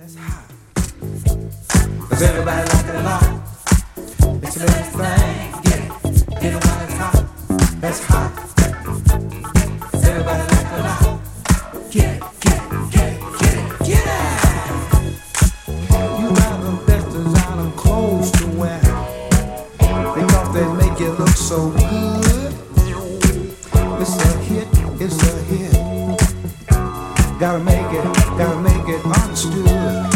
That's hot. Cause everybody like it a lot. It's the best thing. Get it. Get it while it's hot. That's hot. Everybody like it a lot. Get it, get it, get it, get it, get it. You got the best designer clothes to wear because they make you look so good. It's a hit, it's a hit. Gotta make it understood.